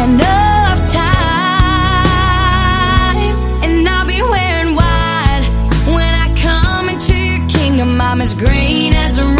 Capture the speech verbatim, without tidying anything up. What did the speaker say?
enough time, and I'll be wearing white when I come into your kingdom. I'm as green as a